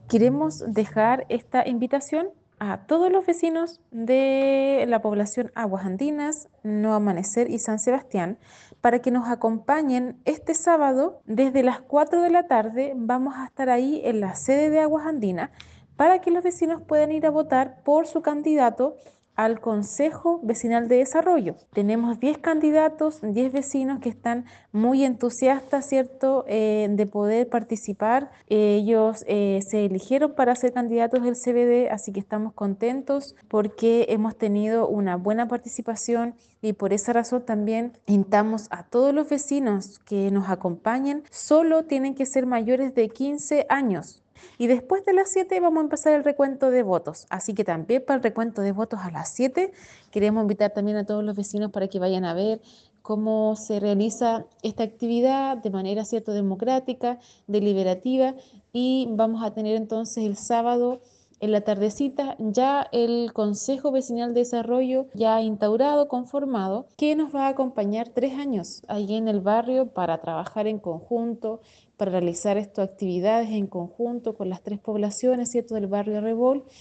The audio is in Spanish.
Queremos dejar esta invitación a todos los vecinos de la población Aguas Andinas, Nuevo Amanecer y San Sebastián para que nos acompañen este sábado desde las 4 de la tarde. Vamos a estar ahí en la sede de Aguas Andinas para que los vecinos puedan ir a votar por su candidato al Consejo Vecinal de Desarrollo. Tenemos 10 candidatos, 10 vecinos que están muy entusiastas, ¿cierto?, de poder participar. Ellos se eligieron para ser candidatos del CBD, así que estamos contentos porque hemos tenido una buena participación y por esa razón también invitamos a todos los vecinos que nos acompañen. Solo tienen que ser mayores de 15 años. Y después de las 7 vamos a empezar el recuento de votos. Así que también para el recuento de votos a las 7 queremos invitar también a todos los vecinos para que vayan a ver cómo se realiza esta actividad de manera cierto democrática, deliberativa, y vamos a tener entonces el sábado en la tardecita ya el Consejo Vecinal de Desarrollo ya instaurado, conformado, que nos va a acompañar 3 años allí en el barrio para trabajar en conjunto, para realizar estas actividades en conjunto con las tres poblaciones, ¿cierto?, del barrio Rebol.